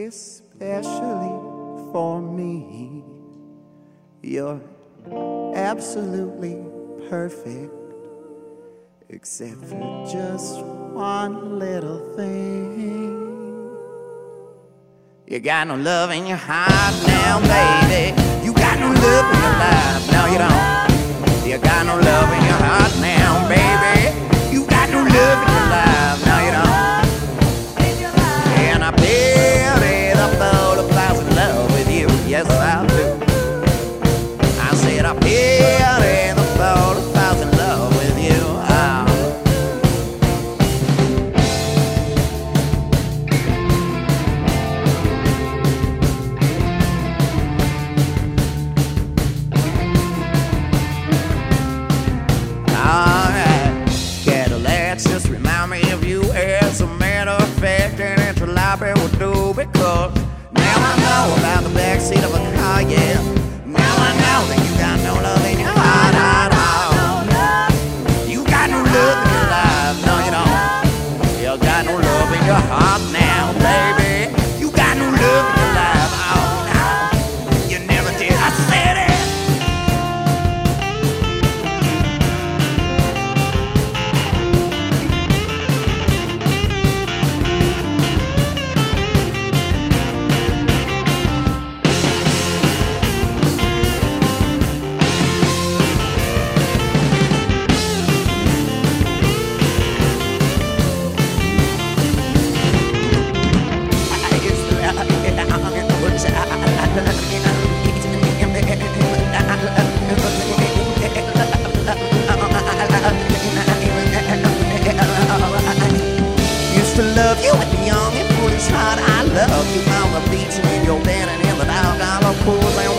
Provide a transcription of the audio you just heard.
especially for me. You're absolutely perfect, except for just one little thing. You got no love in your heart now, baby. You got no love in your life, no you don't. You got no love in your heart now, baby. You got no love in your life, no you don't. And I built up all the clouds in love with you, yes I do. I said I built up all the clouds in love with you. Just remind me of you as a matter of fact, and it's a library will do, because now I know about the backseat of a car, yeah. Now I know that you got no love in your heart at all. You got no love in your life, no you don't. You got no love in your heart now, baby. You got no love in your life, oh no. You never did, I said it. Used to love you at the young and foolish heart. I love you on the beach and in your bed and in the $1 pools.